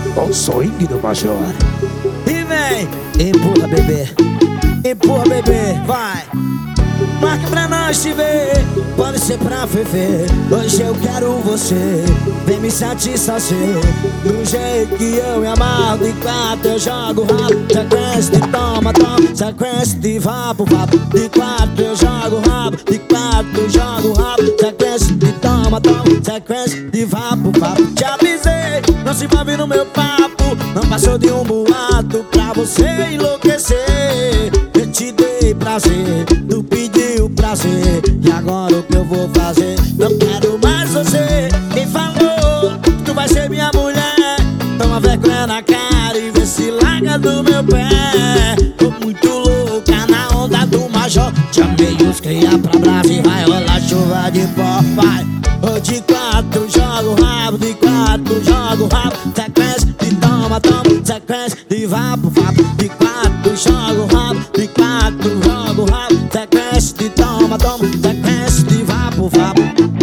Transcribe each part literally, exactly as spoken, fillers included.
o swing do Major. E vem, empurra bebê, empurra bebê, vai. Marca pra nós te ver, pode ser pra viver. Hoje eu quero você, vem me satisfazer do jeito que eu me amarro. De quatro eu jogo rabo, sequência de toma, toma, sequência de vapo, vapo. De quatro eu jogo rabo, de quatro eu jogo rabo, sequência de toma, toma, sequência de vapo, vapo. Te avisei, não se envolve no meu papo, não passou de um boato pra você enlouquecer. Eu te dei prazer, tu pediu prazer, e agora o que eu vou fazer? Não quero mais você. Quem falou que tu vai ser minha mulher? Toma vergonha na cara e vê se larga do meu pé. Tô muito louca na onda do Major. Chamei os cria pra brasa e vai rolar chuva de pó, vai. Ô de quatro jogo rabo, de quatro jogo rabo, sequência de toma, toma, sequência de vapo, vapo. De quatro jogo rabo, de quatro jogo rabo, sequência de toma, toma, sequência de vapo, vapo.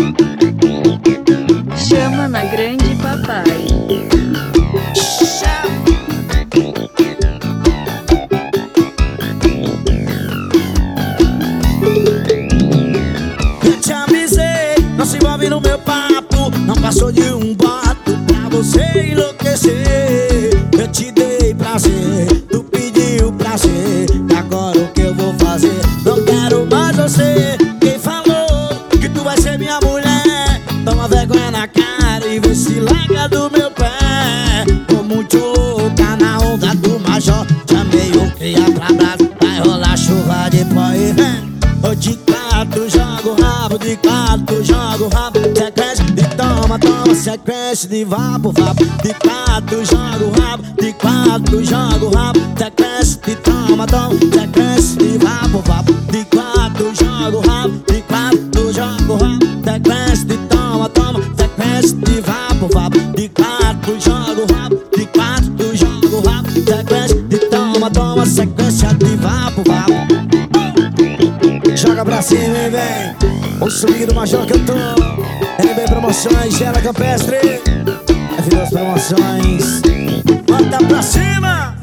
Chama na grande, papai. Eu te avisei, não se envolve no meu papo, não passou de um boato pra você enlouquecer. Eu te dei prazer, tu pediu prazer, e agora o que eu vou fazer? Não quero mais você. Quem falou que tu vai ser minha mulher? Toma vergonha na cara e vê se larga do meu pé. Tô muito louca na onda do Major. Chamei o cria pra brasa, vai rolar chuva de pó e vem. Ô de quatro jogo rabo, de quatro jogo rabo, sequência de toma, toma, sequência de vapo, vapo. De quatro jogo rabo, de quatro jogo rabo, sequência de toma, toma, sequência de vapo, vapo. De quatro jogo rabo, de quatro jogo rabo, sequência de toma, toma, sequência de vapo, vapo. De quatro jogo rabo, de quatro jogo rabo, sequência de toma, toma, sequência de vapo, vapo. Joga pra cima e vem o swing do Major que eu tô. N B Promoções, Gela Campestre, F dois Promoções. Bota pra cima.